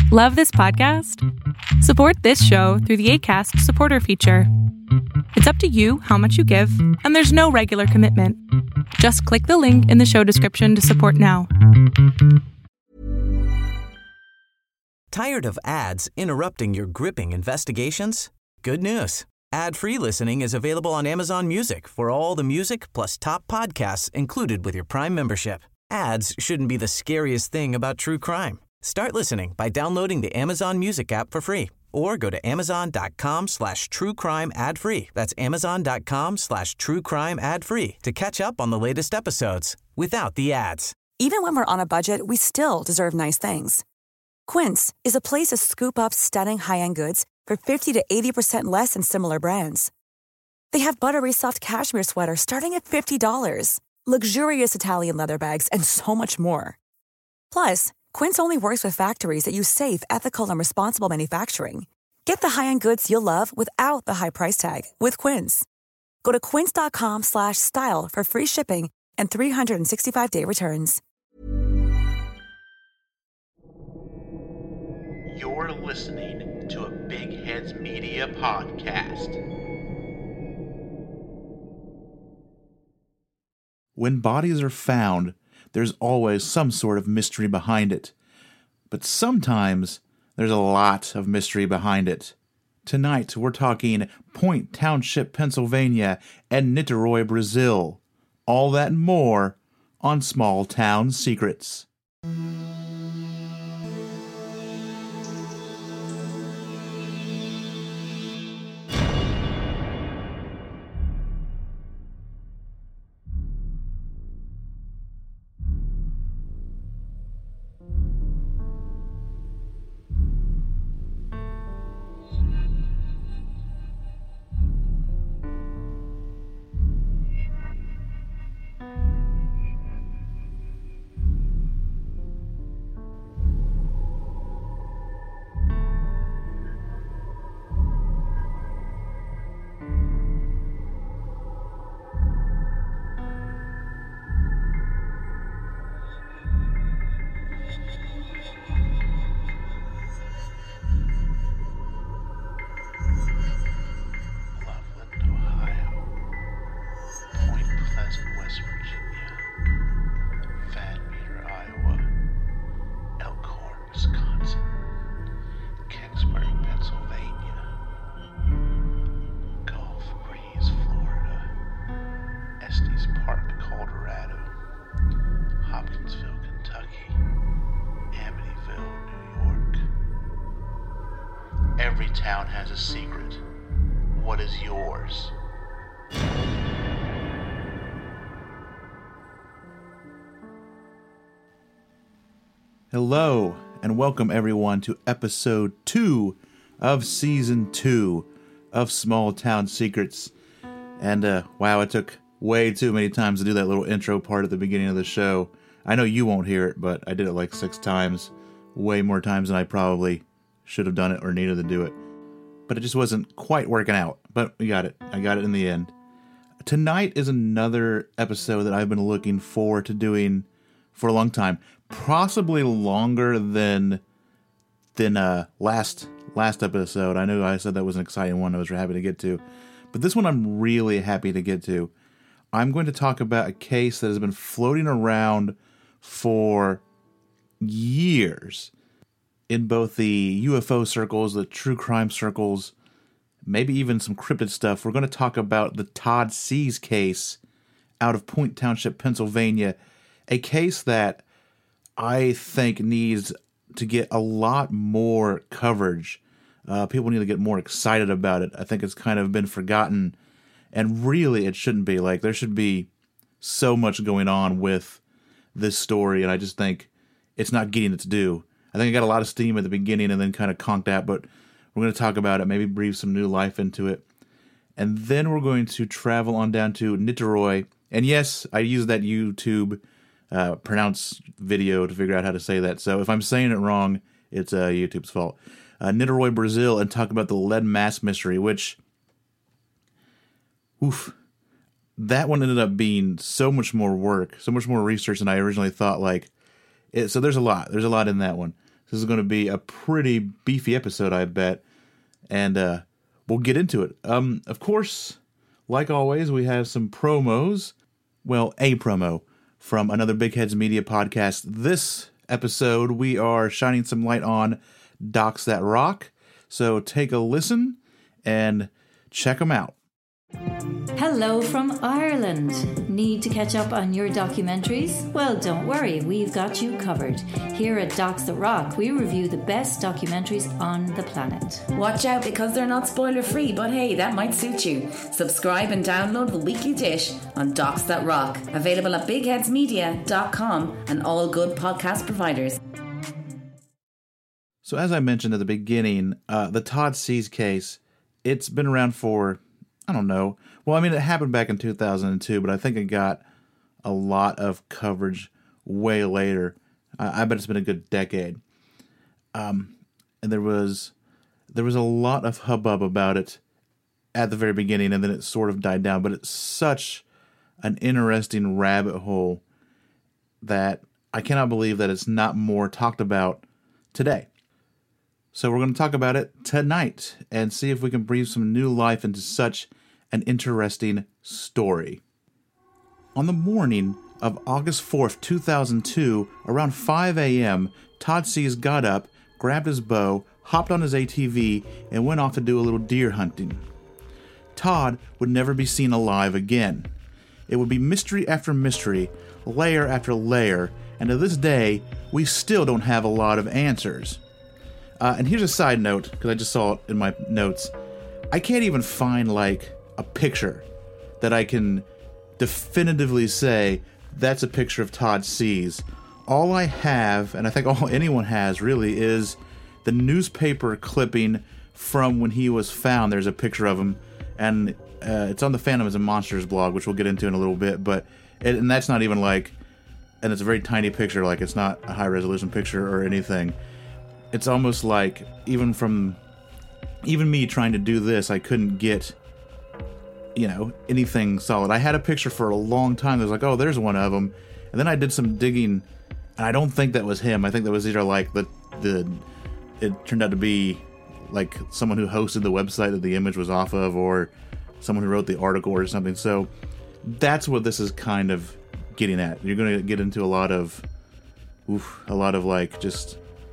Love this podcast? Support this show through the Acast supporter feature. It's up to you how much you give, and there's no regular commitment. Just click the link in the show description to support now. Tired of ads interrupting your gripping investigations? Good news. Ad-free listening is available on Amazon Music for all the music plus top podcasts included with your Prime membership. Ads shouldn't be the scariest thing about true crime. Start listening by downloading the Amazon Music app for free or go to amazon.com/truecrime ad-free. That's amazon.com/truecrime ad-free to catch up on the latest episodes without the ads. Even when we're on a budget, we still deserve nice things. Quince is a place to scoop up stunning high-end goods for 50 to 80% less than similar brands. They have buttery soft cashmere sweaters starting at $50, luxurious Italian leather bags, and so much more. Plus, Quince only works with factories that use safe, ethical, and responsible manufacturing. Get the high-end goods you'll love without the high price tag with Quince. Go to quince.com/style for free shipping and 365-day returns. You're listening to a Big Heads Media podcast. When bodies are found, there's always some sort of mystery behind it. But sometimes there's a lot of mystery behind it. Tonight, we're talking Point Township, Pennsylvania, and Niterói, Brazil. All that and more on Small Town Secrets. Every town has a secret. What is yours? Hello, and welcome everyone to episode 2 of season 2 of Small Town Secrets. And wow, it took way too many times to do that little intro part at the beginning of the show. I know you won't hear it, but I did it like 6 times. Way more times than I probably should have done it or needed to do it. But it just wasn't quite working out. But we got it. I got it in the end. Tonight is another episode that I've been looking forward to doing for a long time. Possibly longer than last episode. I know I said that was an exciting one I was happy to get to. But this one I'm really happy to get to. I'm going to talk about a case that has been floating around for years in both the UFO circles, the true crime circles, maybe even some cryptid stuff. We're going to talk about the Todd Seas case out of Point Township, Pennsylvania, a case that I think needs to get a lot more coverage. People need to get more excited about it. I think it's kind of been forgotten, and really it shouldn't be. Like, there should be so much going on with this story, and I just think it's not getting its due. I think it got a lot of steam at the beginning and then kind of conked out, but we're going to talk about it, maybe breathe some new life into it. And then we're going to travel on down to Niterói. And yes, I used that YouTube pronounce video to figure out how to say that. So if I'm saying it wrong, it's YouTube's fault. Niterói, Brazil, and talk about the lead mass mystery, which, that one ended up being so much more work, so much more research than I originally thought. So there's a lot in that one. This is going to be a pretty beefy episode, I bet. And we'll get into it. Of course, like always, we have some promos. Well, a promo from another Big Heads Media podcast. This episode, we are shining some light on Docs That Rock. So take a listen and check them out. Hello from Ireland. Need to catch up on your documentaries? Well, don't worry, we've got you covered. Here at Docs That Rock, we review the best documentaries on the planet. Watch out because they're not spoiler free, but hey, that might suit you. Subscribe and download the weekly dish on Docs That Rock, available at bigheadsmedia.com and all good podcast providers. So as I mentioned at the beginning, the Todd Seas case, it's been around for, I don't know. Well, I mean, it happened back in 2002, but I think it got a lot of coverage way later. I bet it's been a good decade. And there was a lot of hubbub about it at the very beginning, and then it sort of died down. But it's such an interesting rabbit hole that I cannot believe that it's not more talked about today. So we're going to talk about it tonight and see if we can breathe some new life into such an interesting story. On the morning of August 4th, 2002, around 5 a.m., Todd Seas got up, grabbed his bow, hopped on his ATV, and went off to do a little deer hunting. Todd would never be seen alive again. It would be mystery after mystery, layer after layer, and to this day, we still don't have a lot of answers. And here's a side note, because I just saw it in my notes. I can't even find, a picture that I can definitively say that's a picture of Todd Seas. All I have, and I think all anyone has really, is the newspaper clipping from when he was found. There's a picture of him, and it's on the Phantoms and Monsters blog, which we'll get into in a little bit, and that's not even and it's a very tiny picture, it's not a high-resolution picture or anything. It's almost like, even me trying to do this, I couldn't get, anything solid. I had a picture for a long time that was oh, there's one of them. And then I did some digging, and I don't think that was him. I think that was either it turned out to be someone who hosted the website that the image was off of, or someone who wrote the article or something. So that's what this is kind of getting at. You're going to get into a lot of just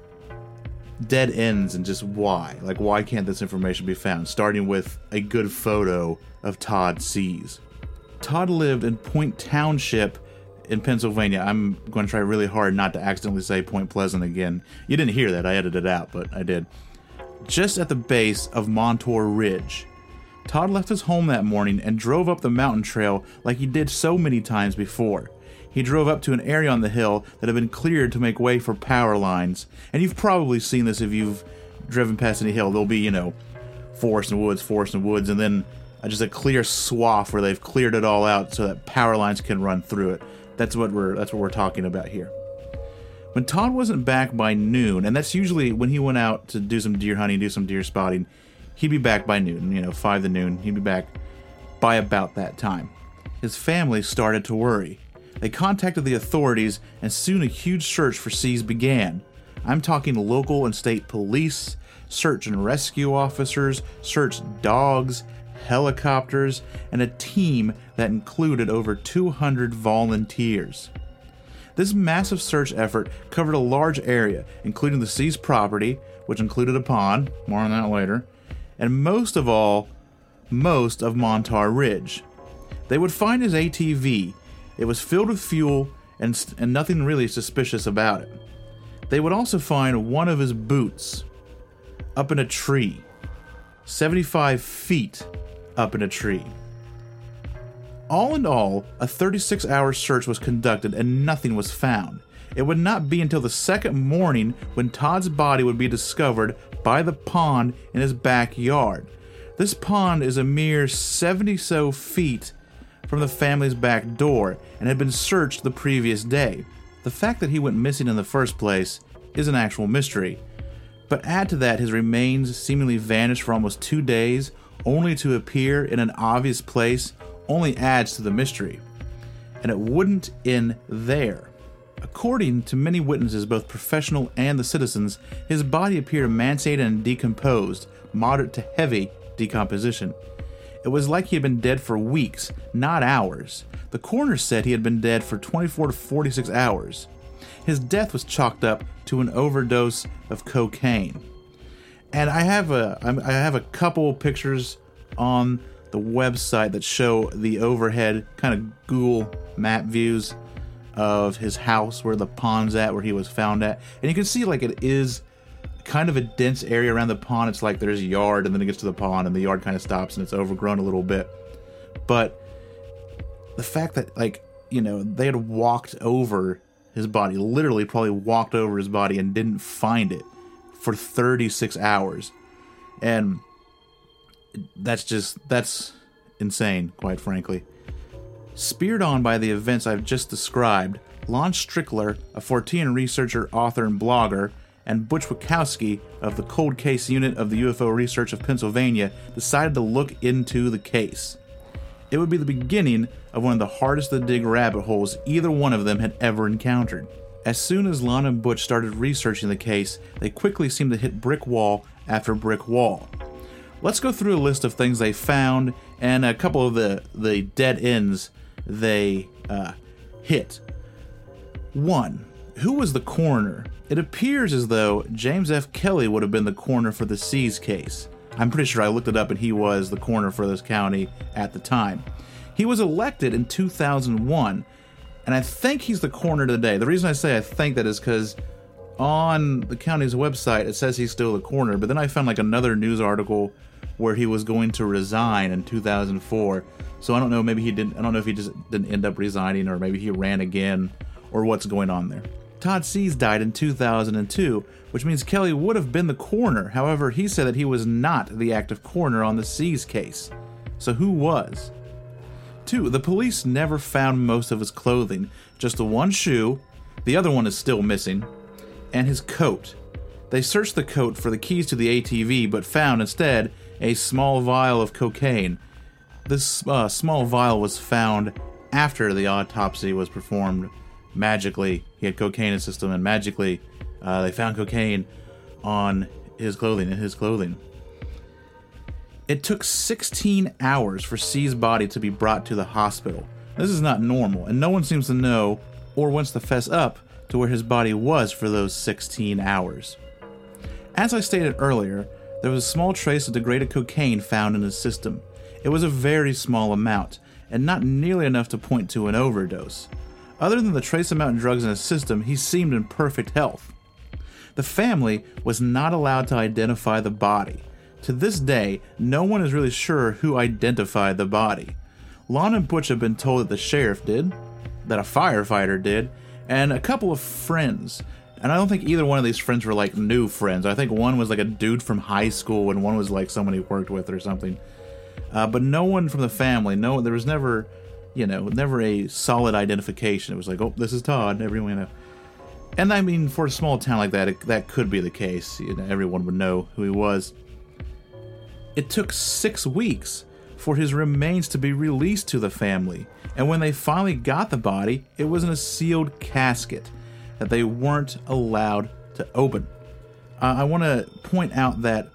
dead ends and just why. Why can't this information be found? Starting with a good photo of Todd Seas. Todd lived in Point Township in Pennsylvania. I'm going to try really hard not to accidentally say Point Pleasant again. You didn't hear that. I edited it out, but I did. Just at the base of Montour Ridge. Todd left his home that morning and drove up the mountain trail like he did so many times before. He drove up to an area on the hill that had been cleared to make way for power lines. And you've probably seen this if you've driven past any hill. There'll be, forest and woods, and then just a clear swath where they've cleared it all out so that power lines can run through it. That's what we're talking about here. When Todd wasn't back by noon, and that's usually when he went out to do some deer hunting, do some deer spotting, he'd be back by noon, 5 to noon. He'd be back by about that time. His family started to worry. They contacted the authorities, and soon a huge search for Seas began. I'm talking local and state police, search and rescue officers, search dogs, helicopters, and a team that included over 200 volunteers. This massive search effort covered a large area, including the Seas property, which included a pond, more on that later, and most of Montour Ridge. They would find his ATV. It was filled with fuel and nothing really suspicious about it. They would also find one of his boots up in a tree, 75 feet up in a tree. All in all, a 36-hour search was conducted and nothing was found. It would not be until the second morning when Todd's body would be discovered by the pond in his backyard. This pond is a mere 70-so feet from the family's back door and had been searched the previous day. The fact that he went missing in the first place is an actual mystery. But add to that his remains seemingly vanished for almost 2 days, only to appear in an obvious place, only adds to the mystery. And it wouldn't end there. According to many witnesses, both professional and the citizens, his body appeared emaciated and decomposed, moderate to heavy decomposition. It was like he had been dead for weeks, not hours. The coroner said he had been dead for 24 to 46 hours. His death was chalked up to an overdose of cocaine. And I have a couple pictures on the website that show the overhead kind of Google map views of his house, where the pond's at, where he was found at. And you can see like it is kind of a dense area around the pond. It's like there's a yard and then it gets to the pond and the yard kind of stops and it's overgrown a little bit. But the fact that, like, you know, they had walked over his body, literally probably walked over his body and didn't find it for 36 hours. And that's insane, quite frankly. Speared on by the events I've just described, Lon Strickler, a Fortean researcher, author, and blogger, and Butch Wachowski of the Cold Case Unit of the UFO Research of Pennsylvania decided to look into the case. It would be the beginning of one of the hardest to dig rabbit holes either one of them had ever encountered. As soon as Lon and Butch started researching the case, they quickly seemed to hit brick wall after brick wall. Let's go through a list of things they found and a couple of the dead ends they hit. 1. Who was the coroner? It appears as though James F. Kelly would have been the coroner for the Seas case. I'm pretty sure I looked it up and he was the coroner for this county at the time. He was elected in 2001, and I think he's the coroner today. The reason I say I think that is because on the county's website it says he's still the coroner, but then I found like another news article where he was going to resign in 2004. So I don't know, maybe he didn't. I don't know if he just didn't end up resigning, or maybe he ran again, or what's going on there. Todd Seas died in 2002, which means Kelly would have been the coroner. However, he said that he was not the active coroner on the Seas case. So who was? 2. The police never found most of his clothing, just the one shoe, the other one is still missing, and his coat. They searched the coat for the keys to the ATV, but found instead a small vial of cocaine. This small vial was found after the autopsy was performed. Magically, he had cocaine in his system, and magically, they found cocaine on his clothing, in his clothing. It took 16 hours for C's body to be brought to the hospital. This is not normal, and no one seems to know or wants to fess up to where his body was for those 16 hours. As I stated earlier, there was a small trace of degraded cocaine found in his system. It was a very small amount, and not nearly enough to point to an overdose. Other than the trace amount of drugs in his system, he seemed in perfect health. The family was not allowed to identify the body. To this day, no one is really sure who identified the body. Lon and Butch have been told that the sheriff did, that a firefighter did, and a couple of friends. And I don't think either one of these friends were like new friends. I think one was like a dude from high school and one was like someone he worked with or something. But no one from the family, there was never, never a solid identification. It was like, oh, this is Todd, everyone, And I mean, for a small town like that, that could be the case. Everyone would know who he was. It took 6 weeks for his remains to be released to the family. And when they finally got the body, it was in a sealed casket that they weren't allowed to open. I want to point out that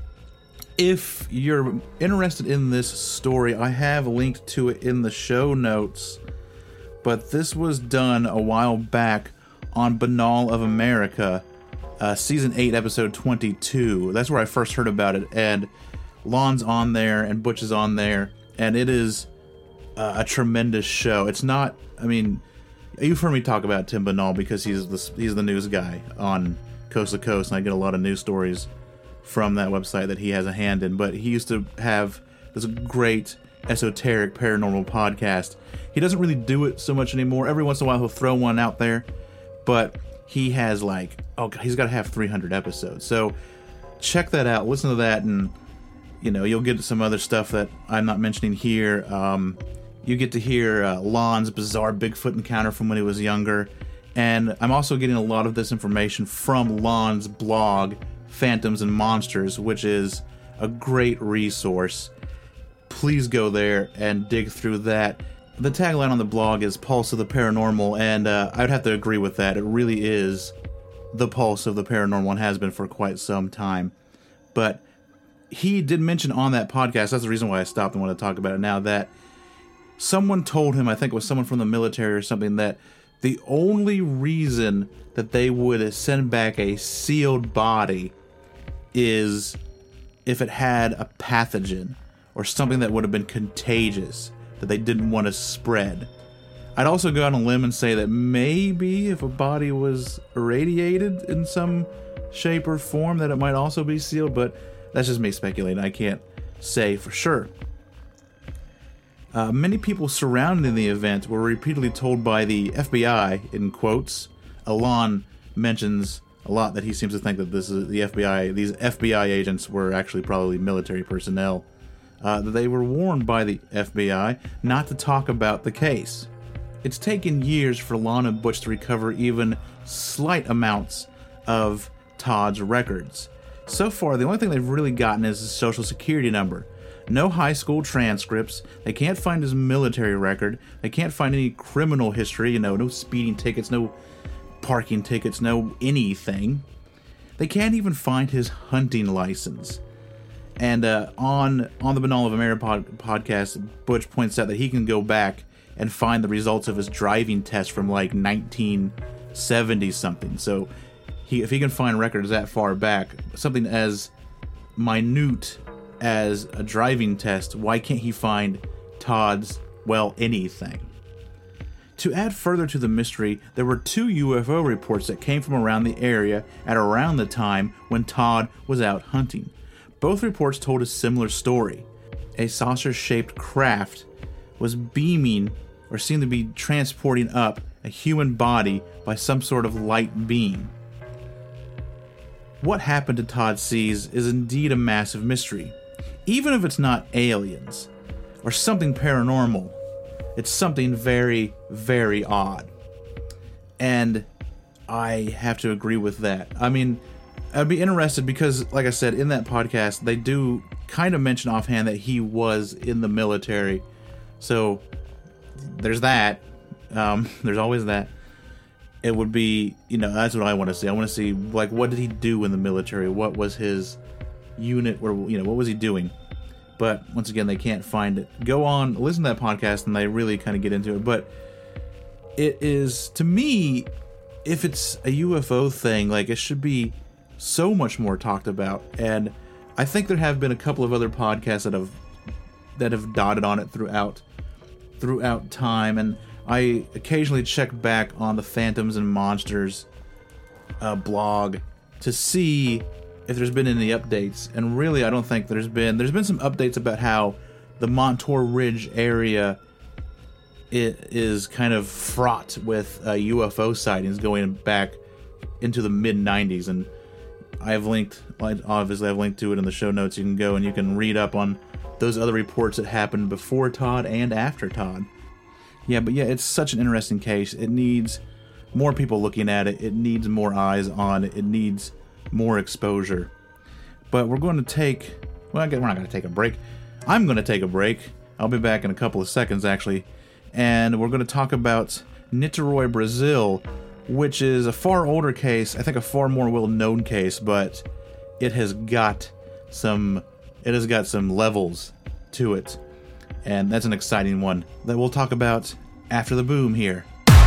if you're interested in this story, I have linked to it in the show notes. But this was done a while back on Banal of America, Season 8, Episode 22. That's where I first heard about it. And Lon's on there and Butch is on there. And it is a tremendous show. It's not, you've heard me talk about Tim Banal because he's the news guy on Coast to Coast. And I get a lot of news stories from that website that he has a hand in. But he used to have this great esoteric paranormal podcast. He doesn't really do it so much anymore. Every once in a while he'll throw one out there, but he has he's got to have 300 episodes. So check that out, listen to that, and you'll get some other stuff that I'm not mentioning here. You get to hear Lon's bizarre Bigfoot encounter from when he was younger, and I'm also getting a lot of this information from Lon's blog, Phantoms and Monsters, which is a great resource. Please go there and dig through that. The tagline on the blog is Pulse of the Paranormal, and I would have to agree with that. It really is the pulse of the paranormal and has been for quite some time. But he did mention on that podcast, that's the reason why I stopped and want to talk about it now, that someone told him, I think it was someone from the military or something, that the only reason that they would send back a sealed body is if it had a pathogen or something that would have been contagious that they didn't want to spread. I'd also go on a limb and say that maybe if a body was irradiated in some shape or form that it might also be sealed, but that's just me speculating. I can't say for sure. Many people surrounding the event were repeatedly told by the FBI, in quotes. Alon mentions a lot that he seems to think that this is the FBI. These FBI agents were actually probably military personnel. That they were warned by the FBI not to talk about the case. It's taken years for Lon and Butch to recover even slight amounts of Todd's records. So far, the only thing they've really gotten is his social security number. No high school transcripts. They can't find his military record. They can't find any criminal history, no speeding tickets, no parking tickets, no anything. They can't even find his hunting license. And on the Banal of America podcast, Butch points out that he can go back and find the results of his driving test from like 1970 something. So if he can find records that far back, something as minute as a driving test, why can't he find Todd's, anything? To add further to the mystery, there were 2 UFO reports that came from around the area at around the time when Todd was out hunting. Both reports told a similar story. A saucer-shaped craft was beaming or seemed to be transporting up a human body by some sort of light beam. What happened to Todd Sees is indeed a massive mystery. Even if it's not aliens or something paranormal, it's something very, very odd. And I have to agree with that. I mean, I'd be interested because, like I said, in that podcast, they do kind of mention offhand that he was in the military. So there's that. There's always that. It would be, that's what I want to see. I want to see, what did he do in the military? What was his unit? Or, what was he doing? But once again, they can't find it. Go on, listen to that podcast, and they really kind of get into it. But it is, to me, if it's a UFO thing, it should be so much more talked about. And I think there have been a couple of other podcasts that have dotted on it throughout time. And I occasionally check back on the Phantoms and Monsters blog to see if there's been any updates, and really I don't think there's been some updates about how the Montour Ridge area is kind of fraught with UFO sightings going back into the mid-90s, and I've linked to it in the show notes. You can go and you can read up on those other reports that happened before Todd and after Todd. It's such an interesting case. It needs more people looking at it. It needs more eyes on it. It needs more exposure. But we're going to take... we're not going to take a break. I'm going to take a break. I'll be back in a couple of seconds, actually. And we're going to talk about Niterói, Brazil, which is a far older case. I think a far more well-known case, but it has got some levels to it. And that's an exciting one that we'll talk about after the boom here.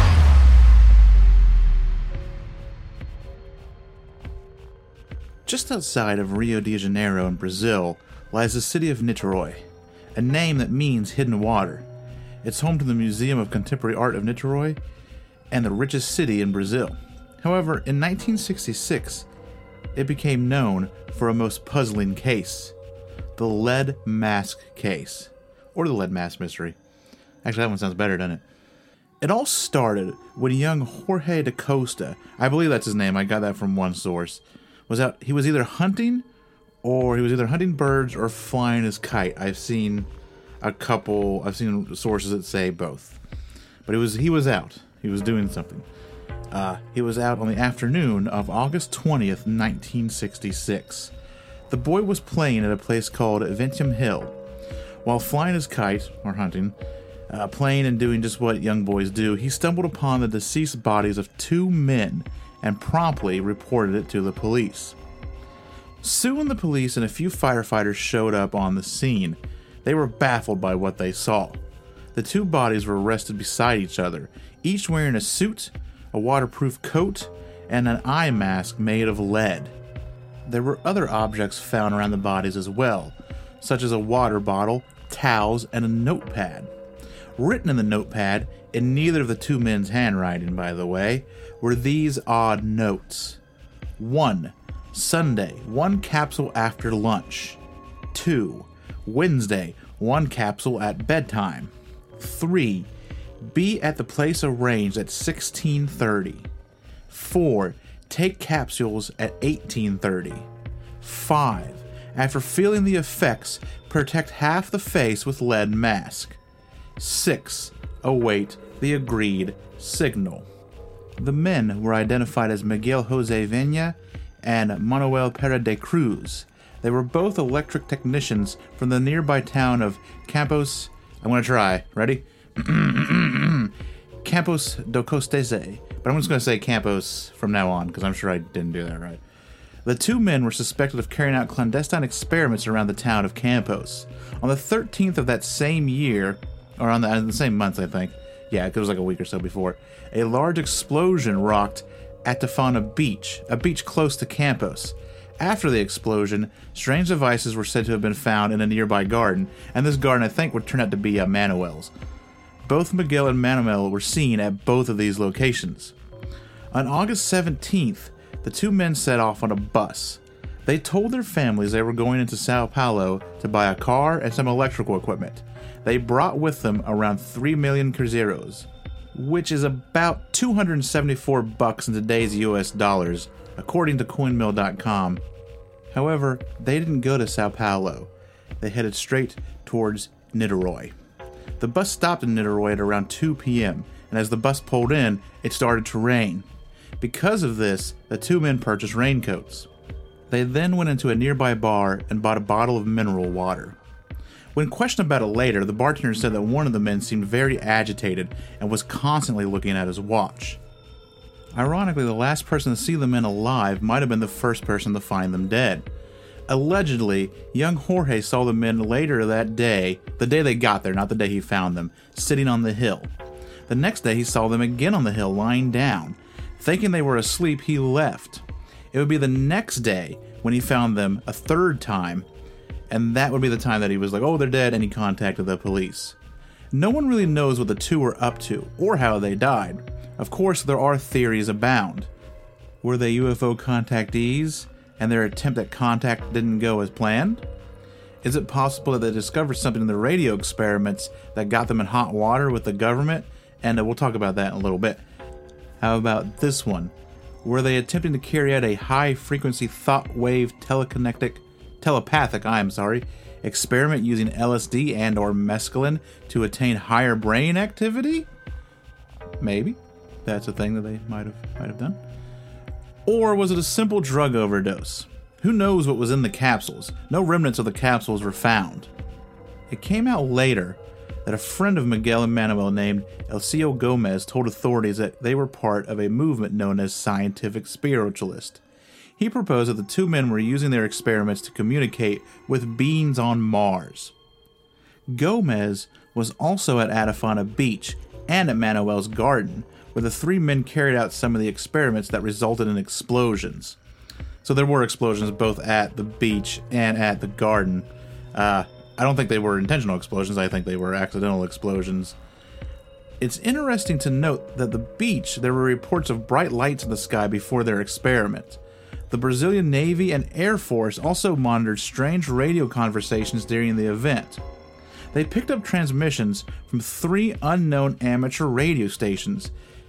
Just outside of Rio de Janeiro in Brazil lies the city of Niterói, a name that means hidden water. It's home to the Museum of Contemporary Art of Niterói and the richest city in Brazil. However, in 1966, it became known for a most puzzling case, the lead mask case, or the lead mask mystery. Actually, that one sounds better, doesn't it? It all started when young Jorge da Costa, I believe that's his name, I got that from one source, was out. He was either hunting birds or flying his kite. I've seen sources that say both. But he was out. He was doing something. He was out on the afternoon of August 20th, 1966. The boy was playing at a place called Ventum Hill. While flying his kite, or hunting, Playing and doing just what young boys do, he stumbled upon the deceased bodies of 2 men and promptly reported it to the police. Soon the police and a few firefighters showed up on the scene. They were baffled by what they saw. The 2 bodies were arrested beside each other, each wearing a suit, a waterproof coat, and an eye mask made of lead. There were other objects found around the bodies as well, such as a water bottle, towels, and a notepad. Written in the notepad, in neither of the 2 men's handwriting, by the way, were these odd notes. 1. Sunday, 1 capsule after lunch. 2. Wednesday, 1 capsule at bedtime. 3. Be at the place arranged at 16:30. 4. Take capsules at 18:30. 5. After feeling the effects, protect half the face with lead mask. 6. Await the agreed signal. The men were identified as Miguel Jose Vena and Manuel Pera de Cruz. They were both electric technicians from the nearby town of Campos. I'm going to try. Ready? Campos do Costese. But I'm just going to say Campos from now on because I'm sure I didn't do that right. The 2 men were suspected of carrying out clandestine experiments around the town of Campos. On the 13th of that same year, or on the same month, I think. Yeah, it was like a week or so before. A large explosion rocked at Tafana Beach, a beach close to Campos. After the explosion, strange devices were said to have been found in a nearby garden, and this garden I think would turn out to be Manuel's. Both Miguel and Manuel were seen at both of these locations. On August 17th, the 2 men set off on a bus. They told their families they were going into Sao Paulo to buy a car and some electrical equipment. They brought with them around 3 million cruzeiros, which is about $274 in today's US dollars, according to CoinMill.com. However, they didn't go to Sao Paulo. They headed straight towards Niterói. The bus stopped in Niterói at around 2 p.m., and as the bus pulled in, it started to rain. Because of this, the 2 men purchased raincoats. They then went into a nearby bar and bought a bottle of mineral water. When questioned about it later, the bartender said that one of the men seemed very agitated and was constantly looking at his watch. Ironically, the last person to see the men alive might have been the first person to find them dead. Allegedly, young Jorge saw the men later that day, the day they got there, not the day he found them, sitting on the hill. The next day he saw them again on the hill, lying down. Thinking they were asleep, he left. It would be the next day when he found them a 3rd time, and that would be the time that he was like, oh, they're dead, and he contacted the police. No one really knows what the 2 were up to, or how they died. Of course, there are theories abound. Were they UFO contactees, and their attempt at contact didn't go as planned? Is it possible that they discovered something in the radio experiments that got them in hot water with the government? And we'll talk about that in a little bit. How about this one? Were they attempting to carry out a high-frequency thought wave telepathic experiment using LSD and or mescaline to attain higher brain activity? Maybe. That's a thing that they might have done. Or was it a simple drug overdose? Who knows what was in the capsules? No remnants of the capsules were found. It came out later that a friend of Miguel and Manuel named Elcio Gomez told authorities that they were part of a movement known as Scientific Spiritualist. He proposed that the 2 men were using their experiments to communicate with beings on Mars. Gomez was also at Atafana Beach and at Manuel's garden, where the 3 men carried out some of the experiments that resulted in explosions. So there were explosions both at the beach and at the garden. I don't think they were intentional explosions. I think they were accidental explosions. It's interesting to note that the beach, there were reports of bright lights in the sky before their experiment. The Brazilian Navy and Air Force also monitored strange radio conversations during the event. They picked up transmissions from 3 unknown amateur radio stations,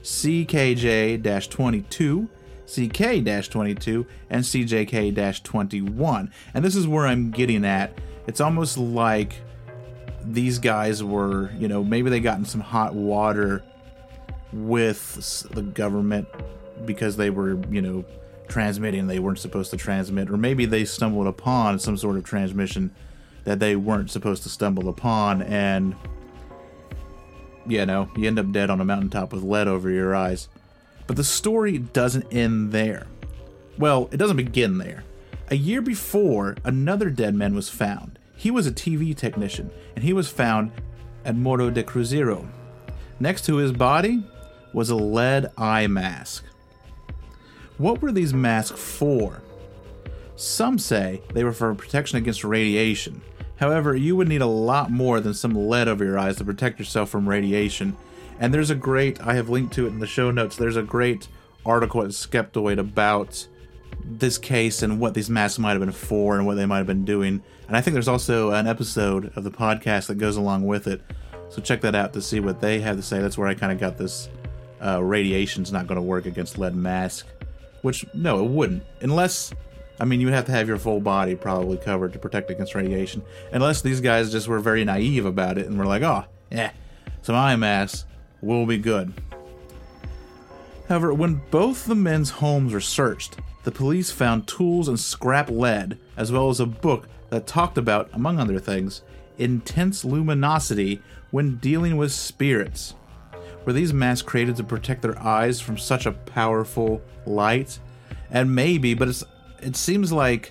CKJ-22, CK-22, and CJK-21. And this is where I'm getting at. It's almost like these guys were, maybe they got in some hot water with the government because they were, transmitting they weren't supposed to transmit, or maybe they stumbled upon some sort of transmission that they weren't supposed to stumble upon, and you end up dead on a mountaintop with lead over your eyes. But the story doesn't end there. Well, it doesn't begin there. A year before, another dead man was found. He was a TV technician, and he was found at Morro de Cruzeiro. Next to his body was a lead eye mask. What were these masks for? Some say they were for protection against radiation. However, you would need a lot more than some lead over your eyes to protect yourself from radiation. And there's a great, I have linked to it in the show notes, there's a great article at Skeptoid about this case and what these masks might have been for and what they might have been doing. And I think there's also an episode of the podcast that goes along with it. So check that out to see what they have to say. That's where I kind of got this radiation's not going to work against lead mask. Which, no, it wouldn't. Unless, I mean, you would have to have your full body probably covered to protect against radiation. Unless these guys just were very naive about it and were like, oh, yeah, some eye masks will be good. However, when both the men's homes were searched, the police found tools and scrap lead, as well as a book that talked about, among other things, intense luminosity when dealing with spirits. Were these masks created to protect their eyes from such a powerful light? And maybe, but it seems like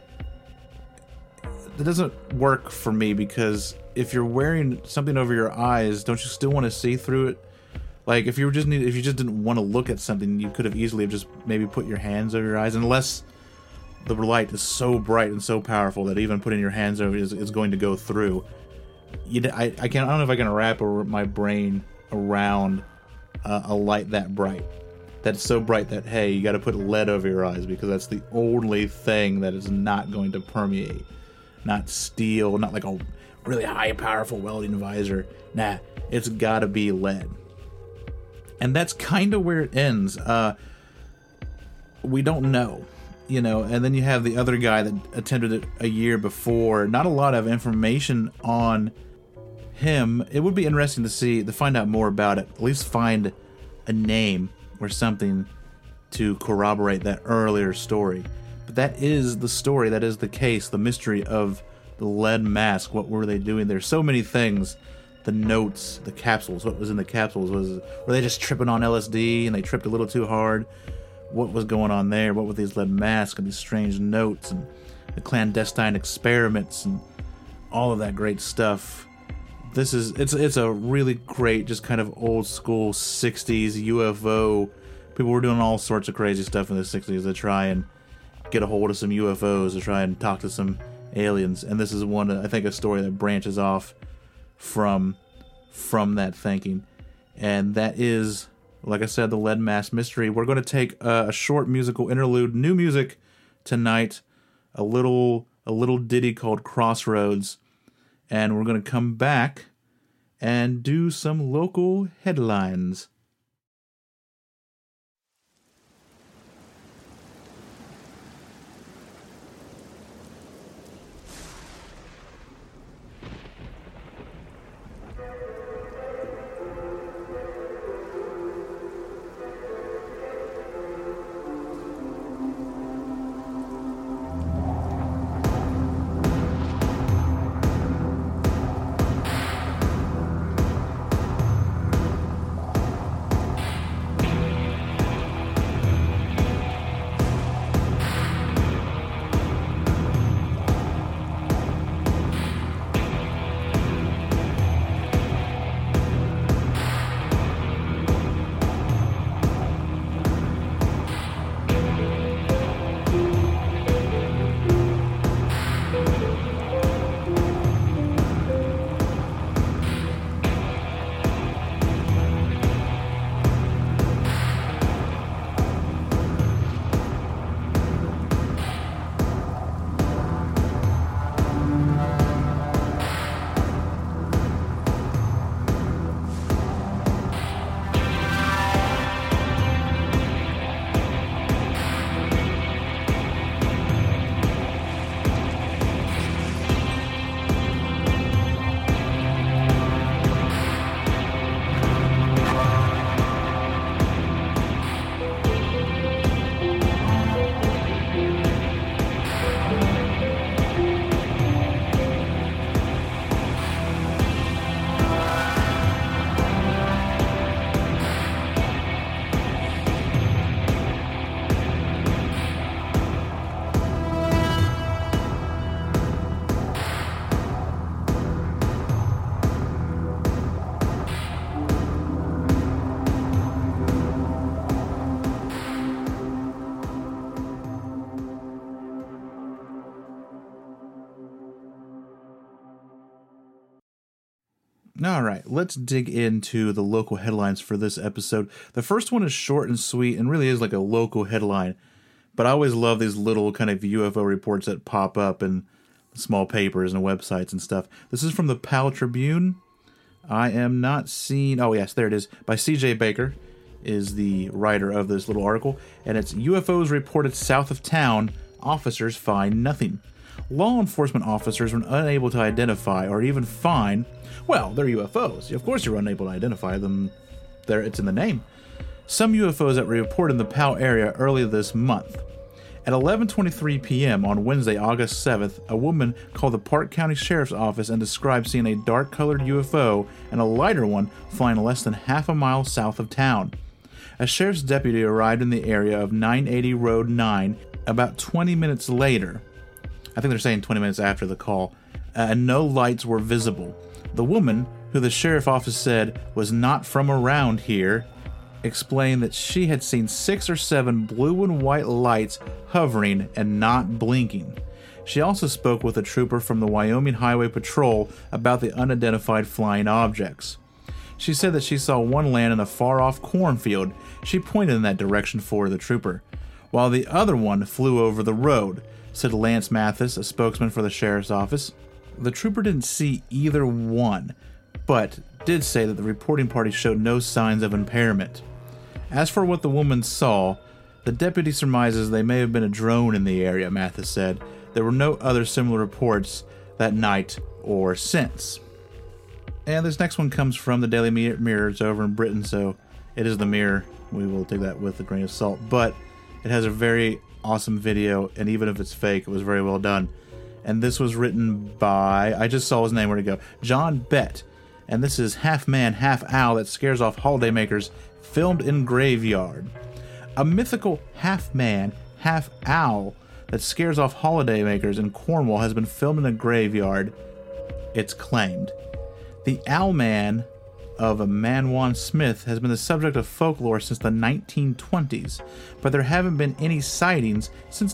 it doesn't work for me, because if you're wearing something over your eyes, don't you still want to see through it? Like, if you just didn't want to look at something, you could have easily have just maybe put your hands over your eyes, unless the light is so bright and so powerful that even putting your hands over it is going to go through. I don't know if I can wrap my brain around a light that bright. That's so bright that, hey, you got to put lead over your eyes, because that's the only thing that is not going to permeate. Not steel, not like a really high powerful welding visor. Nah, it's got to be lead. And that's kind of where it ends. We don't know, and then you have the other guy that attempted it a year before. Not a lot of information on him. It would be interesting to find out more about it. At least find a name or something to corroborate that earlier story. But that is the story, that is the case, the mystery of the lead mask. What were they doing there? So many things. The notes, the capsules, what was in the capsules? Were they just tripping on LSD and they tripped a little too hard? What was going on there? What were these lead masks and these strange notes and the clandestine experiments and all of that great stuff? It's a really great, just kind of old school 60s UFO. People were doing all sorts of crazy stuff in the 60s to try and get a hold of some UFOs, to try and talk to some aliens. And this is one, I think, a story that branches off from that thinking. And that is, like I said, the lead mask mystery. We're going to take a short musical interlude, new music tonight, a little ditty called Crossroads, and we're going to come back and do some local headlines. All right, let's dig into the local headlines for this episode. The first one is short and sweet and really is like a local headline. But I always love these little kind of UFO reports that pop up in small papers and websites and stuff. This is from the Powell Tribune. I am not seeing... Oh, yes, there it is. By C.J. Baker is the writer of this little article. And it's UFOs reported south of town. Officers find nothing. Law enforcement officers were unable to identify or even find... Well, they're UFOs. Of course you're unable to identify them. It's in the name. Some UFOs that were reported in the Powell area earlier this month. At 11:23 p.m. on Wednesday, August 7th, a woman called the Park County Sheriff's Office and described seeing a dark-colored UFO and a lighter one flying less than half a mile south of town. A sheriff's deputy arrived in the area of 980 Road 9 about 20 minutes later. I think they're saying 20 minutes after the call, and no lights were visible. The woman, who the sheriff's office said was not from around here, explained that she had seen 6 or 7 blue and white lights hovering and not blinking. She also spoke with a trooper from the Wyoming Highway Patrol about the unidentified flying objects. She said that she saw one land in a far-off cornfield. She pointed in that direction for the trooper, while the other one flew over the road, said Lance Mathis, a spokesman for the sheriff's office. The trooper didn't see either one, but did say that the reporting party showed no signs of impairment. As for what the woman saw, the deputy surmises they may have been a drone in the area, Mathis said. There were no other similar reports that night or since. And this next one comes from the Daily Mirror. It's over in Britain, so it is the Mirror. We will take that with a grain of salt. But it has a very awesome video, and even if it's fake, it was very well done. And this was written by, I just saw his name, where'd it go? John Bett. And this is Half Man, Half Owl that scares off holidaymakers, filmed in graveyard. A mythical half man, half owl that scares off holidaymakers in Cornwall has been filmed in a graveyard, it's claimed. The Owl Man of Manwan Smith has been the subject of folklore since the 1920s, but there haven't been any sightings since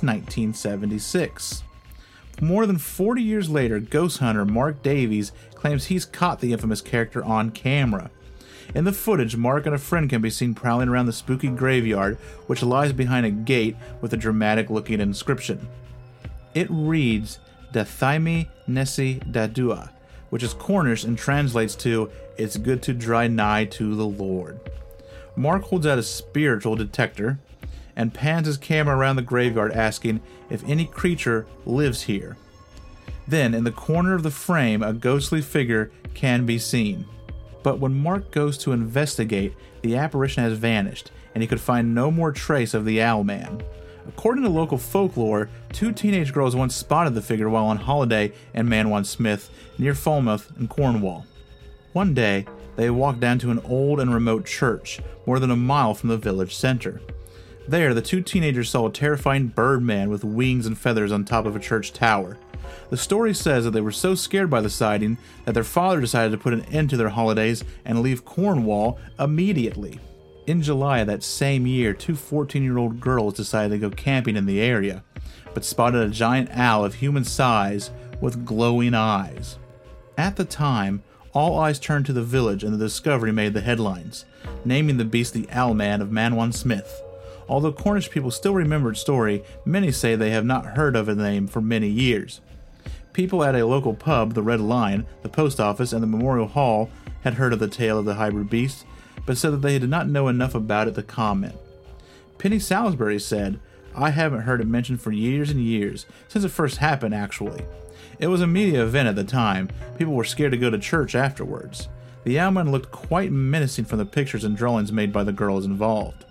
1976. More than 40 years later, ghost hunter Mark Davies claims he's caught the infamous character on camera. In the footage, Mark and a friend can be seen prowling around the spooky graveyard, which lies behind a gate with a dramatic-looking inscription. It reads, Dathaime Nesi Dadua, which is Cornish and translates to, It's good to draw nigh to the Lord. Mark holds out a spiritual detector and pans his camera around the graveyard asking if any creature lives here. Then, in the corner of the frame, a ghostly figure can be seen. But when Mark goes to investigate, the apparition has vanished, and he could find no more trace of the Owl Man. According to local folklore, 2 teenage girls once spotted the figure while on holiday in Manwan Smith, near Falmouth in Cornwall. One day, they walked down to an old and remote church, more than a mile from the village center. There, the 2 teenagers saw a terrifying bird man with wings and feathers on top of a church tower. The story says that they were so scared by the sighting that their father decided to put an end to their holidays and leave Cornwall immediately. In July of that same year, 2 14-year-old girls decided to go camping in the area, but spotted a giant owl of human size with glowing eyes. At the time, all eyes turned to the village, and the discovery made the headlines, naming the beast the Owl Man of Manwan Smith. Although Cornish people still remember its story, many say they have not heard of the name for many years. People at a local pub, the Red Lion, the post office, and the Memorial Hall had heard of the tale of the hybrid beast, but said that they did not know enough about it to comment. Penny Salisbury said, I haven't heard it mentioned for years and years, since it first happened actually. It was a media event at the time. People were scared to go to church afterwards. The Owlman looked quite menacing from the pictures and drawings made by the girls involved.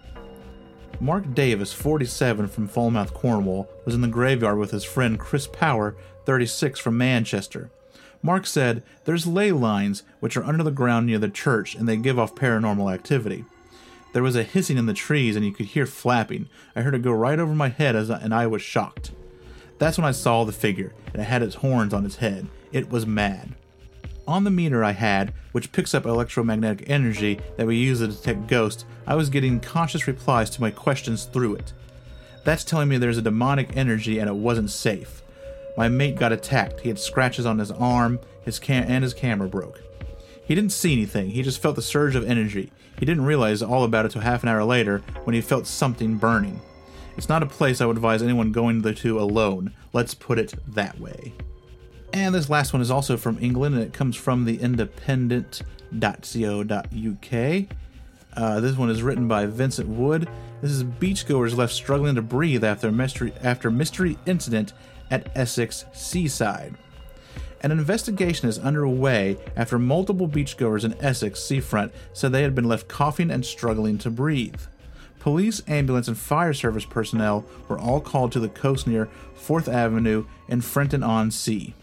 Mark Davis, 47, from Falmouth, Cornwall, was in the graveyard with his friend Chris Power, 36, from Manchester. Mark said, There's ley lines, which are under the ground near the church, and they give off paranormal activity. There was a hissing in the trees, and you could hear flapping. I heard it go right over my head, and I was shocked. That's when I saw the figure, and it had its horns on its head. It was mad. On the meter I had, which picks up electromagnetic energy that we use to detect ghosts, I was getting conscious replies to my questions through it. That's telling me there's a demonic energy and it wasn't safe. My mate got attacked. He had scratches on his arm, and his camera broke. He didn't see anything, he just felt the surge of energy. He didn't realize all about it till half an hour later when he felt something burning. It's not a place I would advise anyone going to alone. Let's put it that way. And this last one is also from England, and it comes from the independent.co.uk. This one is written by Vincent Wood. This is beachgoers left struggling to breathe after mystery incident at Essex seaside. An investigation is underway after multiple beachgoers in Essex seafront said they had been left coughing and struggling to breathe. Police, ambulance, and fire service personnel were all called to the coast near 4th Avenue in Frenton-on-Sea.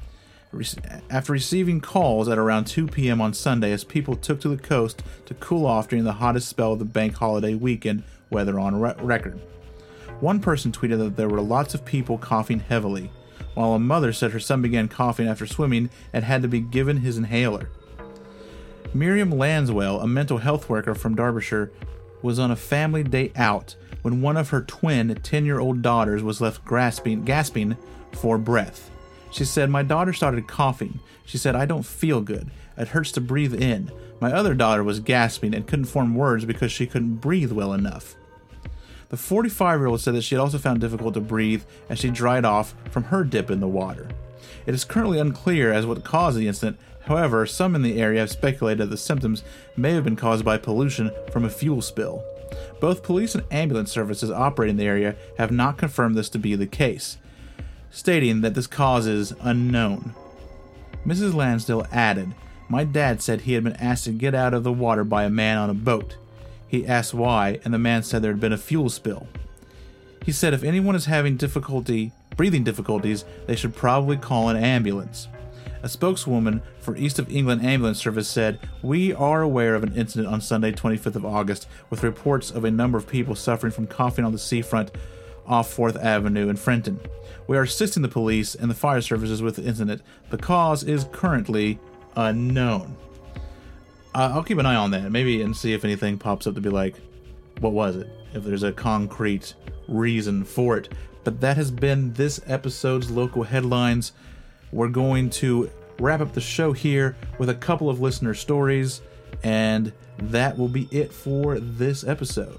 After receiving calls at around 2 p.m. on Sunday as people took to the coast to cool off during the hottest spell of the bank holiday weekend weather on record. One person tweeted that there were lots of people coughing heavily, while a mother said her son began coughing after swimming and had to be given his inhaler. Miriam Lanswell, a mental health worker from Derbyshire, was on a family day out when one of her twin 10-year-old daughters was left gasping for breath. She said, "My daughter started coughing. She said, I don't feel good. It hurts to breathe in. My other daughter was gasping and couldn't form words because she couldn't breathe well enough." The 45-year-old said that she had also found it difficult to breathe as she dried off from her dip in the water. It is currently unclear as what caused the incident. However, some in the area have speculated that the symptoms may have been caused by pollution from a fuel spill. Both police and ambulance services operating in the area have not confirmed this to be the case, stating that this cause is unknown. Mrs. Lansdale added, "My dad said he had been asked to get out of the water by a man on a boat. He asked why, and the man said there had been a fuel spill. He said if anyone is having breathing difficulties, they should probably call an ambulance." A spokeswoman for East of England Ambulance Service said, "We are aware of an incident on Sunday, 25th of August, with reports of a number of people suffering from coughing on the seafront off 4th Avenue in Frenton. We are assisting the police and the fire services with the incident. The cause is currently unknown." I'll keep an eye on that, maybe, and see if anything pops up to be like, what was it? If there's a concrete reason for it. But that has been this episode's local headlines. We're going to wrap up the show here with a couple of listener stories, and that will be it for this episode.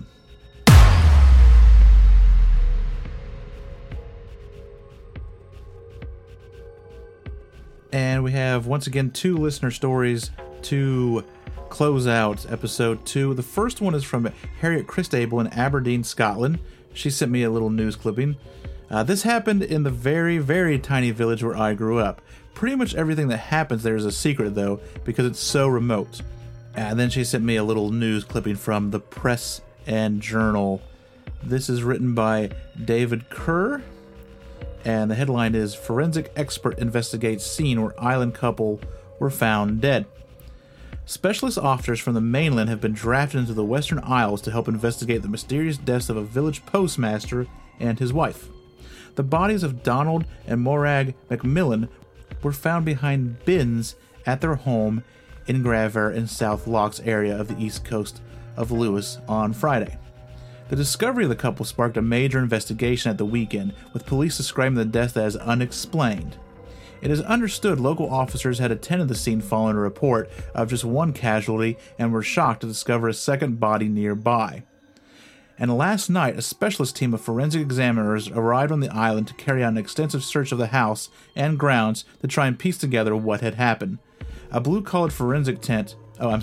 And we have, once again, 2 listener stories to close out episode 2. The first one is from Harriet Christable in Aberdeen, Scotland. She sent me a little news clipping. This happened in the very, very tiny village where I grew up. Pretty much everything that happens there is a secret, though, because it's so remote. And then she sent me a little news clipping from the Press and Journal. This is written by David Kerr, and the headline is "Forensic Expert Investigates Scene Where Island Couple Were Found Dead." Specialist officers from the mainland have been drafted into the Western Isles to help investigate the mysterious deaths of a village postmaster and his wife. The bodies of Donald and Morag Macmillan were found behind bins at their home in Graver in South Lochs area of the east coast of Lewis on Friday. The discovery of the couple sparked a major investigation at the weekend, with police describing the death as unexplained. It is understood local officers had attended the scene following a report of just one casualty and were shocked to discover a second body nearby. And last night, a specialist team of forensic examiners arrived on the island to carry out an extensive search of the house and grounds to try and piece together what had happened. A blue-colored forensic tent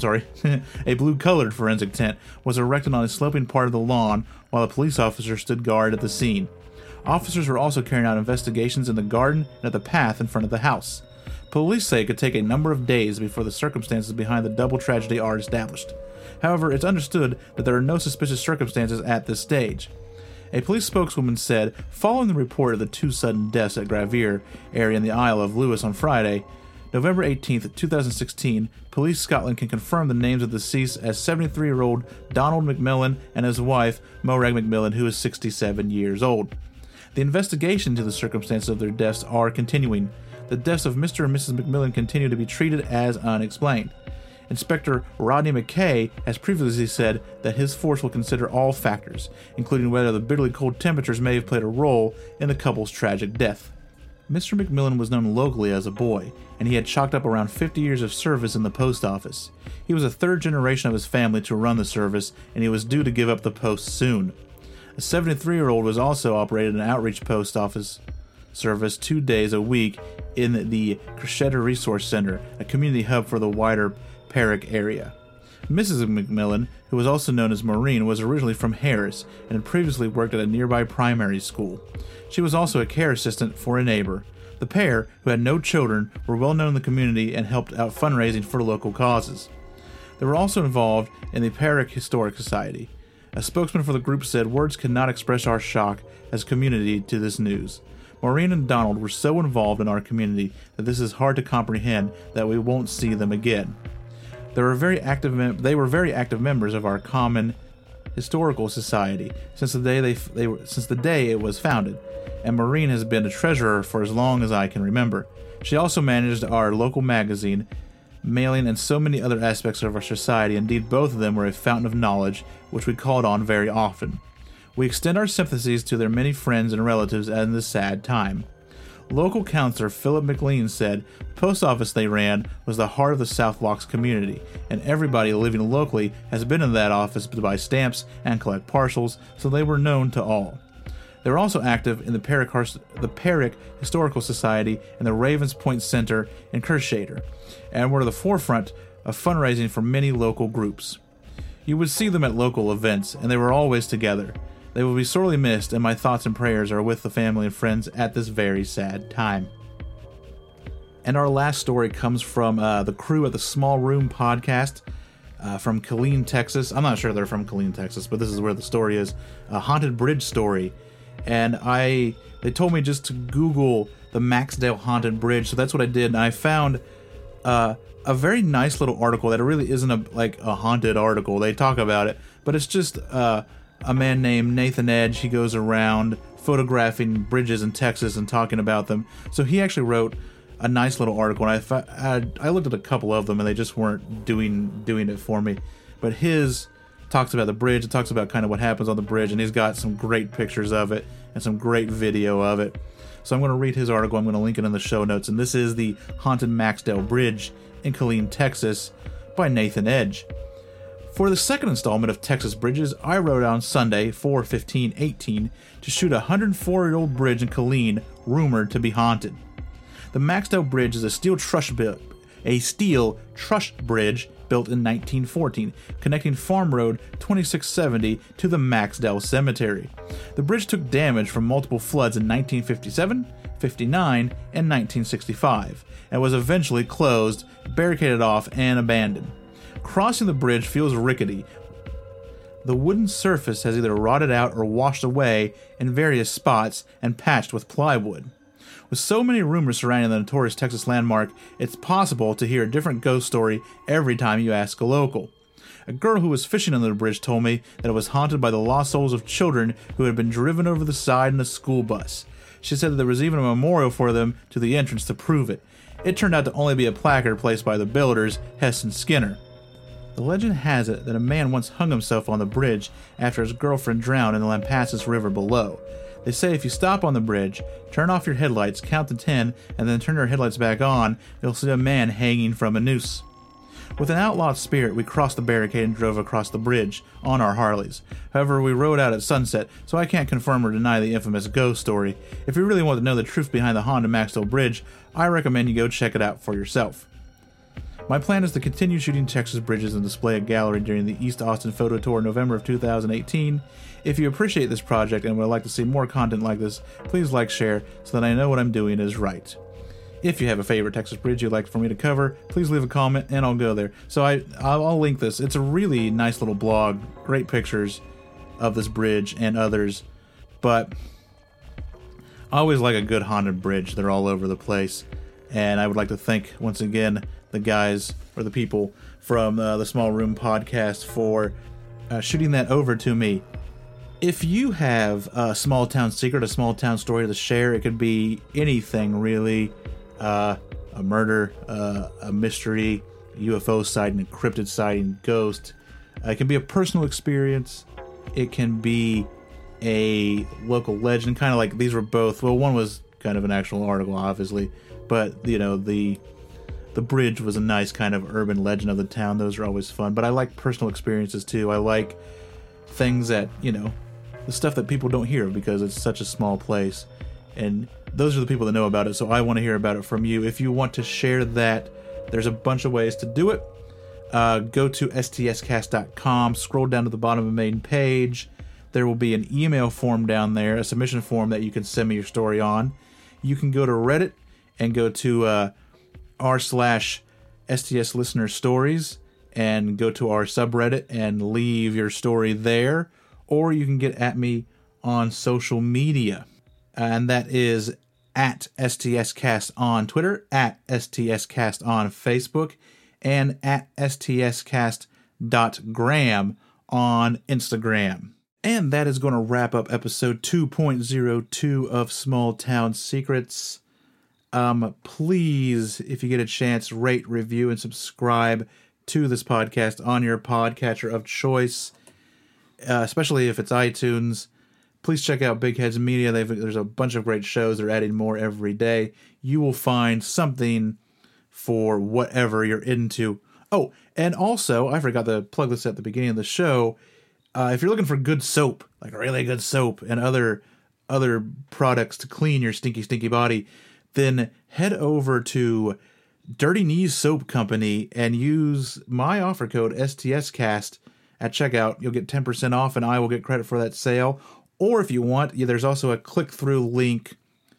was erected on a sloping part of the lawn while a police officer stood guard at the scene. Officers were also carrying out investigations in the garden and at the path in front of the house. Police say it could take a number of days before the circumstances behind the double tragedy are established. However, it's understood that there are no suspicious circumstances at this stage. A police spokeswoman said, following the report of the 2 sudden deaths at Gravier area in the Isle of Lewis on Friday, November 18, 2016, Police Scotland can confirm the names of the deceased as 73-year-old Donald Macmillan and his wife, Morag Macmillan, who is 67 years old. The investigation into the circumstances of their deaths are continuing. The deaths of Mr. and Mrs. Macmillan continue to be treated as unexplained. Inspector Rodney McKay has previously said that his force will consider all factors, including whether the bitterly cold temperatures may have played a role in the couple's tragic death. Mr. McMillan was known locally as a boy, and he had chalked up around 50 years of service in the post office. He was a third generation of his family to run the service, and he was due to give up the post soon. A 73-year-old was also operated an outreach post office service 2 days a week in the Crescetta Resource Center, a community hub for the wider Perrick area. Mrs. McMillan, who was also known as Maureen, was originally from Harris and had previously worked at a nearby primary school. She was also a care assistant for a neighbor. The pair, who had no children, were well known in the community and helped out fundraising for local causes. They were also involved in the Perrick Historic Society. A spokesman for the group said, "Words cannot express our shock as a community to this news. Maureen and Donald were so involved in our community that this is hard to comprehend that we won't see them again. They were very active members of our common historical society since the day it was founded, and Maureen has been a treasurer for as long as I can remember. She also managed our local magazine, mailing, and so many other aspects of our society. Indeed, both of them were a fountain of knowledge, which we called on very often. We extend our sympathies to their many friends and relatives in this sad time." Local councillor Philip McLean said the post office they ran was the heart of the South Locks community, and everybody living locally has been in that office to buy stamps and collect parcels, so they were known to all. They were also active in the Perrick Historical Society and the Ravens Point Center in Kershader, and were at the forefront of fundraising for many local groups. You would see them at local events, and they were always together. They will be sorely missed, and my thoughts and prayers are with the family and friends at this very sad time. And our last story comes from the crew at the Small Room podcast from Killeen, Texas. I'm not sure they're from Killeen, Texas, but this is where the story is. A haunted bridge story. And they told me just to Google the Maxdale Haunted Bridge, so that's what I did, and I found a very nice little article that really isn't a haunted article. They talk about it, but it's just a man named Nathan Edge. He goes around photographing bridges in Texas and talking about them. So he actually wrote a nice little article, and I looked at a couple of them, and they just weren't doing it for me. But his talks about the bridge. It talks about kind of what happens on the bridge, and he's got some great pictures of it and some great video of it. So I'm going to read his article. I'm going to link it in the show notes. And this is the Haunted Maxdale Bridge in Killeen, Texas by Nathan Edge. For the second installment of Texas Bridges, I rode on Sunday, 4/15/18, to shoot a 104-year-old bridge in Killeen rumored to be haunted. The Maxdale Bridge is a steel truss bridge built in 1914, connecting Farm Road 2670 to the Maxdale Cemetery. The bridge took damage from multiple floods in 1957, 59, and 1965, and was eventually closed, barricaded off, and abandoned. Crossing the bridge feels rickety. The wooden surface has either rotted out or washed away in various spots and patched with plywood. With so many rumors surrounding the notorious Texas landmark, it's possible to hear a different ghost story every time you ask a local. A girl who was fishing under the bridge told me that it was haunted by the lost souls of children who had been driven over the side in a school bus. She said that there was even a memorial for them to the entrance to prove it. It turned out to only be a placard placed by the builders, Hess and Skinner. The legend has it that a man once hung himself on the bridge after his girlfriend drowned in the Lampasas River below. They say if you stop on the bridge, turn off your headlights, count to 10, and then turn your headlights back on, you'll see a man hanging from a noose. With an outlawed spirit, we crossed the barricade and drove across the bridge on our Harleys. However, we rode out at sunset, so I can't confirm or deny the infamous ghost story. If you really want to know the truth behind the haunted Maxdale Bridge, I recommend you go check it out for yourself. My plan is to continue shooting Texas bridges and display a gallery during the East Austin Photo Tour in November of 2018. If you appreciate this project and would like to see more content like this, please like, share, so that I know what I'm doing is right. If you have a favorite Texas bridge you'd like for me to cover, please leave a comment and I'll go there. So I'll link this. It's a really nice little blog, great pictures of this bridge and others, but I always like a good haunted bridge. They're all over the place, and I would like to thank once again the guys or the people from the Small Room podcast for shooting that over to me. If you have a small town secret, a small town story to share, it could be anything really. A murder, a mystery, UFO sighting, cryptid sighting, ghost. It can be a personal experience. It can be a local legend, kind of like these were both. Well, one was kind of an actual article, obviously. But, the bridge was a nice kind of urban legend of the town. Those are always fun. But I like personal experiences, too. I like things that, the stuff that people don't hear because it's such a small place. And those are the people that know about it, so I want to hear about it from you. If you want to share that, there's a bunch of ways to do it. Go to stscast.com, scroll down to the bottom of the main page. There will be an email form down there, a submission form that you can send me your story on. You can go to Reddit and go to r/STS Listener Stories and go to our subreddit and leave your story there. Or you can get at me on social media. And that is at STScast on Twitter, at STScast on Facebook, and at STScast.gram on Instagram. And that is going to wrap up episode 2.02 of Small Town Secrets. Please, if you get a chance, rate, review, and subscribe to this podcast on your podcatcher of choice, especially if it's iTunes. Please check out Big Heads Media. There's a bunch of great shows. They're adding more every day. You will find something for whatever you're into. Oh, and also, I forgot to plug this at the beginning of the show. If you're looking for good soap, like really good soap and other products to clean your stinky, stinky body, then head over to Dirty Knees Soap Company and use my offer code STScast at checkout. You'll get 10% off, and I will get credit for that sale. Or if you want, there's also a click-through link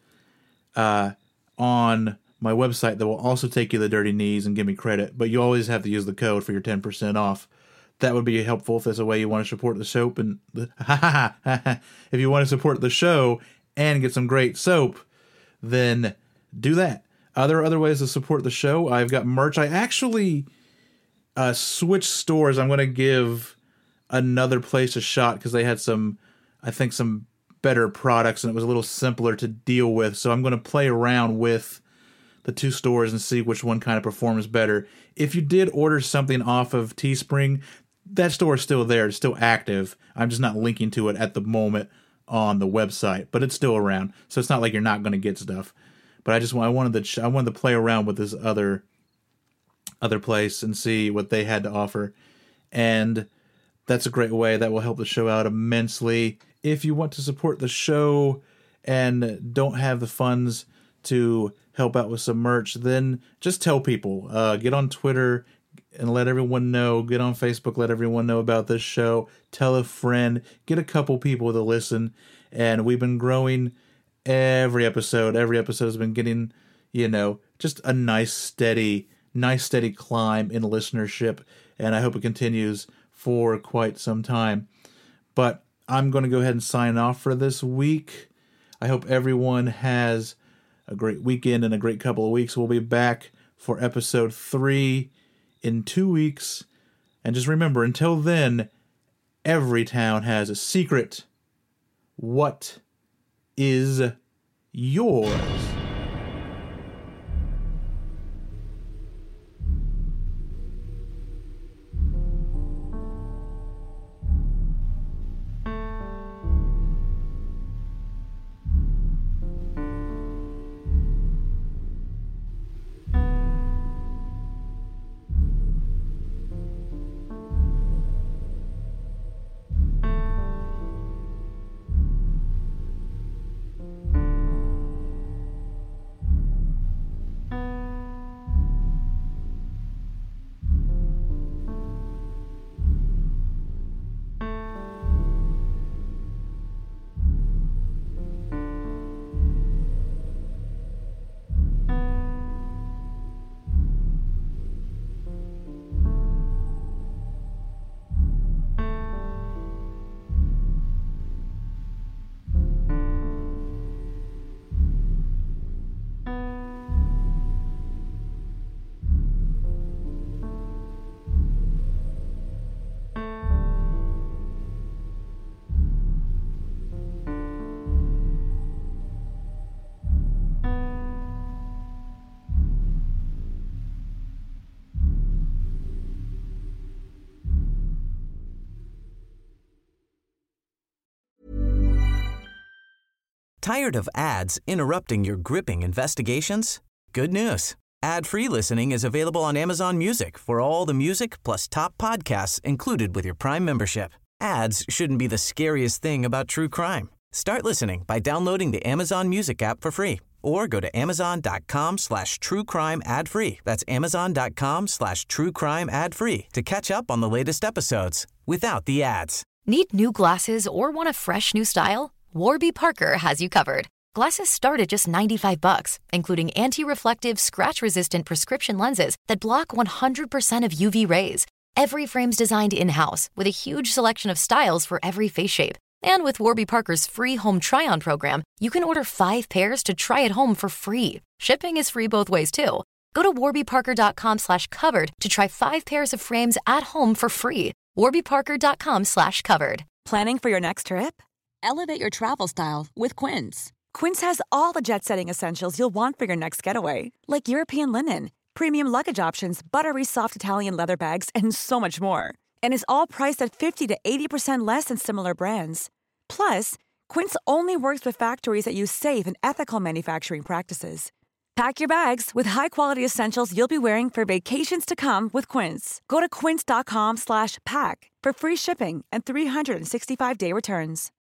on my website that will also take you to the Dirty Knees and give me credit. But you always have to use the code for your 10% off. That would be helpful if there's a way you want to support the soap. And if you want to support the show and get some great soap, then do that. There are other ways to support the show. I've got merch. I actually switched stores. I'm going to give another place a shot because they had some better products and it was a little simpler to deal with. So I'm going to play around with the two stores and see which one kind of performs better. If you did order something off of Teespring, that store is still there. It's still active. I'm just not linking to it at the moment on the website, but it's still around. So it's not like you're not going to get stuff. But I wanted to play around with this other place and see what they had to offer. And that's a great way. That will help the show out immensely. If you want to support the show and don't have the funds to help out with some merch, then just tell people. Get on Twitter and let everyone know. Get on Facebook, let everyone know about this show. Tell a friend. Get a couple people to listen. And we've been growing every episode. Every episode has been getting, just a nice steady climb in listenership. And I hope it continues for quite some time. But I'm going to go ahead and sign off for this week. I hope everyone has a great weekend and a great couple of weeks. We'll be back for episode 3 in 2 weeks. And just remember, until then, every town has a secret. What is yours? Tired of ads interrupting your gripping investigations? Good news. Ad-free listening is available on Amazon Music for all the music plus top podcasts included with your Prime membership. Ads shouldn't be the scariest thing about true crime. Start listening by downloading the Amazon Music app for free or go to amazon.com/truecrime ad-free. That's amazon.com/truecrime ad-free to catch up on the latest episodes without the ads. Need new glasses or want a fresh new style? Warby Parker has you covered. Glasses start at just $95, including anti-reflective, scratch-resistant prescription lenses that block 100% of UV rays. Every frame's designed in-house with a huge selection of styles for every face shape. And with Warby Parker's free home try-on program, you can order 5 pairs to try at home for free. Shipping is free both ways, too. Go to warbyparker.com/covered to try 5 pairs of frames at home for free. warbyparker.com/covered. Planning for your next trip? Elevate your travel style with Quince. Quince has all the jet-setting essentials you'll want for your next getaway, like European linen, premium luggage options, buttery soft Italian leather bags, and so much more. And is all priced at 50 to 80% less than similar brands. Plus, Quince only works with factories that use safe and ethical manufacturing practices. Pack your bags with high-quality essentials you'll be wearing for vacations to come with Quince. Go to quince.com/pack for free shipping and 365-day returns.